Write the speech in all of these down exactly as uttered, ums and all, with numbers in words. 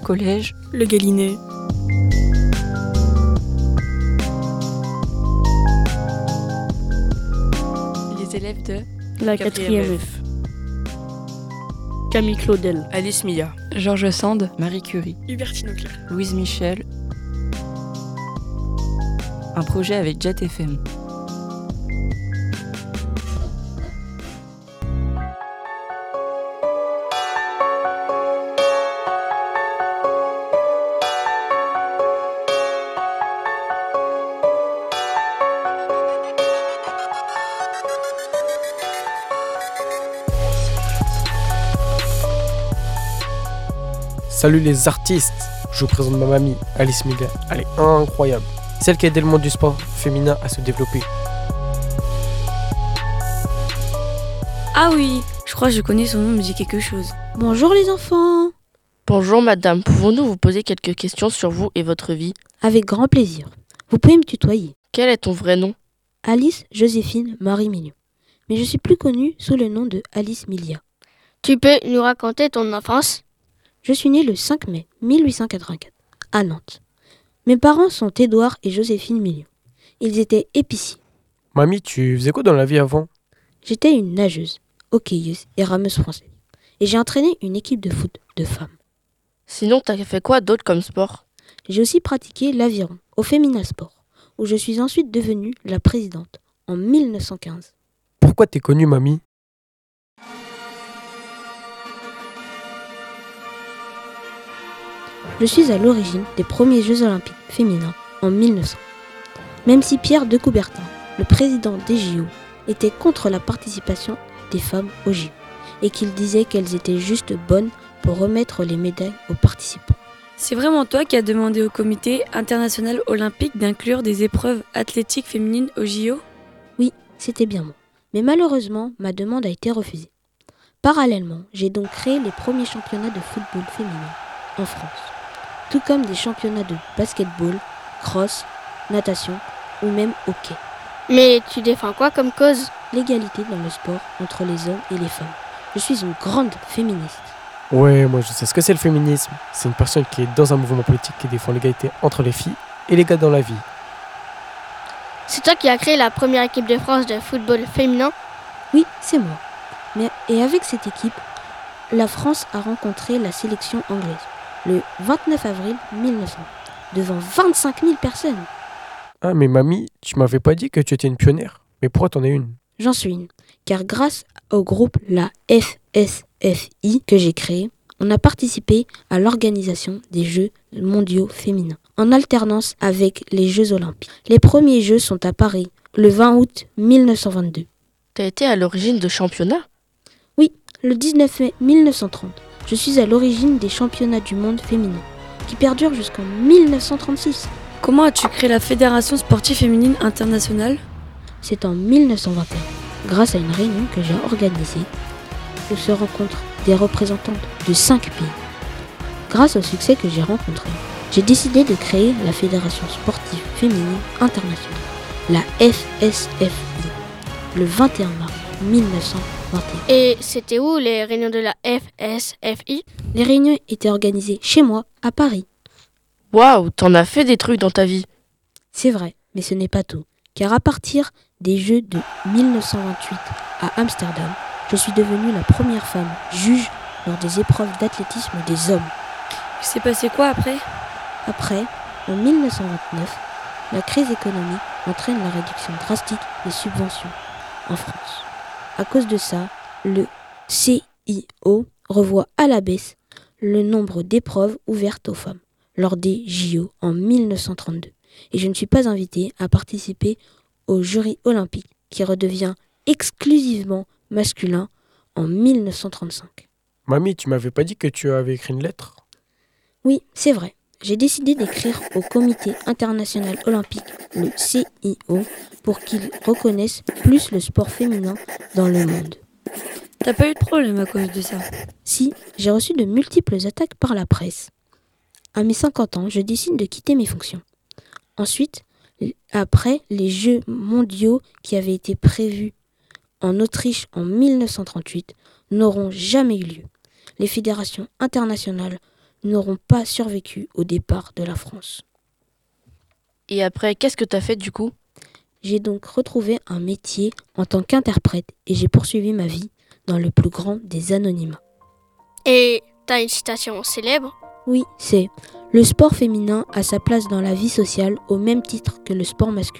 collège Le Galinet. Les élèves de La Quatrième quatrième F. Camille Claudel. Alice Milla. Georges Sand, Marie Curie, Hubertine Auclair. Louise Michel. Un projet avec Jet F M. Salut les artistes, je vous présente ma mamie, Alice Milla. Elle est incroyable. Celle qui a aidé le monde du sport féminin à se développer. Ah oui, je crois que je connais son nom, me dit quelque chose. Bonjour les enfants. Bonjour madame, pouvons-nous vous poser quelques questions sur vous et votre vie? Avec grand plaisir. Vous pouvez me tutoyer. Quel est ton vrai nom? Alice Joséphine Marie Mignon. Mais je suis plus connue sous le nom de Alice Milla. Tu peux nous raconter ton enfance? Je suis née le cinq mai mille huit cent quatre-vingt-quatre, à Nantes. Mes parents sont Édouard et Joséphine Mignon. Ils étaient épiciers. Mamie, tu faisais quoi dans la vie avant? J'étais une nageuse, hockeyeuse et rameuse française. Et j'ai entraîné une équipe de foot de femmes. Sinon, t'as fait quoi d'autre comme sport? J'ai aussi pratiqué l'aviron au Femina Sport, où je suis ensuite devenue la présidente en mille neuf cent quinze. Pourquoi t'es connue, mamie? Je suis à l'origine des premiers Jeux Olympiques féminins en mille neuf cents. Même si Pierre de Coubertin, le président des J O, était contre la participation des femmes aux J O et qu'il disait qu'elles étaient juste bonnes pour remettre les médailles aux participants. C'est vraiment toi qui as demandé au comité international olympique d'inclure des épreuves athlétiques féminines au J O? Oui, c'était bien moi. Mais malheureusement, ma demande a été refusée. Parallèlement, j'ai donc créé les premiers championnats de football féminin en France, tout comme des championnats de basketball, cross, natation ou même hockey. Mais tu défends quoi comme cause? L'égalité dans le sport entre les hommes et les femmes. Je suis une grande féministe. Ouais, moi je sais ce que c'est le féminisme. C'est une personne qui est dans un mouvement politique qui défend l'égalité entre les filles et les gars dans la vie. C'est toi qui as créé la première équipe de France de football féminin? Oui, c'est moi. Mais, et avec cette équipe, la France a rencontré la sélection anglaise le vingt-neuf avril mille neuf cents, devant vingt-cinq mille personnes. Ah, mais mamie, tu m'avais pas dit que tu étais une pionnière. Mais pourquoi t'en es une? J'en suis une, car grâce au groupe la F S F I que j'ai créé, on a participé à l'organisation des Jeux mondiaux féminins, en alternance avec les Jeux olympiques. Les premiers Jeux sont à Paris, le vingt août mille neuf cent vingt-deux. T'as été à l'origine de championnats? Oui, le dix-neuf mai mille neuf cent trente. Je suis à l'origine des championnats du monde féminin, qui perdurent jusqu'en mille neuf cent trente-six. Comment as-tu créé la Fédération sportive féminine internationale? C'est en mille neuf cent vingt et un, grâce à une réunion que j'ai organisée, où se rencontrent des représentantes de cinq pays. Grâce au succès que j'ai rencontré, j'ai décidé de créer la Fédération sportive féminine internationale, la F S F I, le vingt et un mars mille neuf cent vingt et un. Et c'était où les réunions de la F S F I? Les réunions étaient organisées chez moi, à Paris. Waouh, t'en as fait des trucs dans ta vie. C'est vrai, mais ce n'est pas tout. Car à partir des Jeux de mille neuf cent vingt-huit à Amsterdam, je suis devenue la première femme juge lors des épreuves d'athlétisme des hommes. Il s'est passé quoi après? Après, en mille neuf cent vingt-neuf, la crise économique entraîne la réduction drastique des subventions en France. À cause de ça, le C I O revoit à la baisse le nombre d'épreuves ouvertes aux femmes lors des J O en mille neuf cent trente-deux. Et je ne suis pas invitée à participer au jury olympique qui redevient exclusivement masculin en mille neuf cent trente-cinq. Mamie, tu m'avais pas dit que tu avais écrit une lettre? Oui, c'est vrai. J'ai décidé d'écrire au Comité international olympique, le C I O, pour qu'il reconnaisse plus le sport féminin dans le monde. T'as pas eu de problème à cause de ça? Si, j'ai reçu de multiples attaques par la presse. À mes cinquante ans, je décide de quitter mes fonctions. Ensuite, après les Jeux mondiaux qui avaient été prévus en Autriche en mille neuf cent trente-huit n'auront jamais eu lieu. Les fédérations internationales n'auront pas survécu au départ de la France. Et après, qu'est-ce que t'as fait du coup? J'ai donc retrouvé un métier en tant qu'interprète et j'ai poursuivi ma vie dans le plus grand des anonymats. Et t'as une citation célèbre? Oui, c'est « Le sport féminin a sa place dans la vie sociale au même titre que le sport masculin ».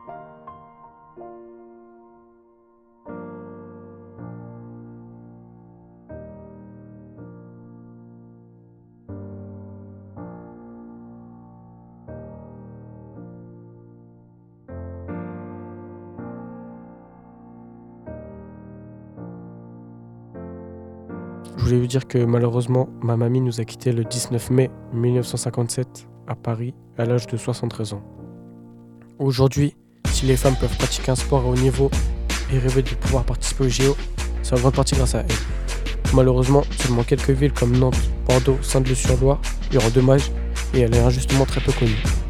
Je voulais vous dire que malheureusement, ma mamie nous a quittés le dix-neuf mai mille neuf cent cinquante-sept à Paris à l'âge de soixante-treize ans. Aujourd'hui, si les femmes peuvent pratiquer un sport à haut niveau et rêver de pouvoir participer aux J O, c'est en grande partie grâce à elles. Malheureusement, seulement quelques villes comme Nantes, Bordeaux, Saint-Denis-sur-Loire lui rendent hommage et elle est injustement très peu connue.